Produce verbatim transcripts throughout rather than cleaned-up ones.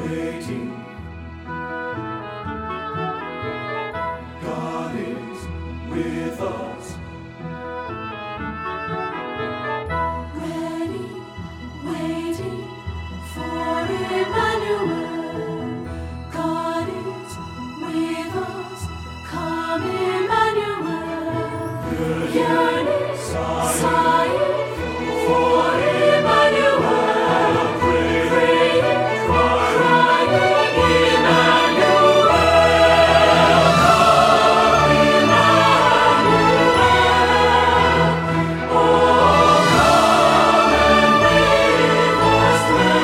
waiting. God is with us. Ready, waiting for Emmanuel. God is with us. Come, Emmanuel. Yearning, sighing for Emmanuel. Praying, crying, Emmanuel. Come, Emmanuel. Oh, come and with us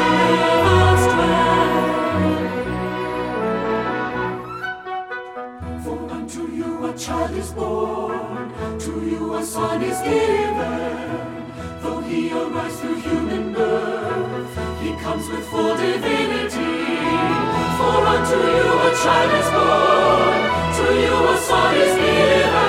dwell, with us dwell. For unto you a child is born, to you a son is given. Though he arise through human birth, he comes with full divinity. For unto you a child is born, to you a son is given.